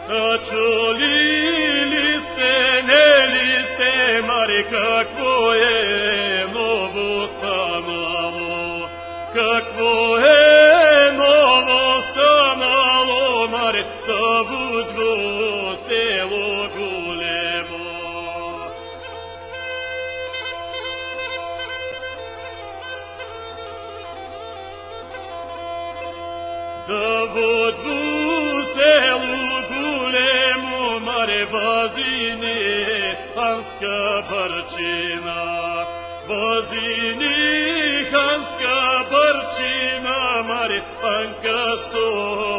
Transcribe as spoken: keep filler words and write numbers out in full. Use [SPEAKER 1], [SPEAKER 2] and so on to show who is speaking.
[SPEAKER 1] А чули ли сте, не ли сте, маре, какво е ново станало? Какво е ново станало, маре, да Будво село големо? Да Будво село големо, маре, възини ханска бърчина, възини ханска бърчина, маре, панка сто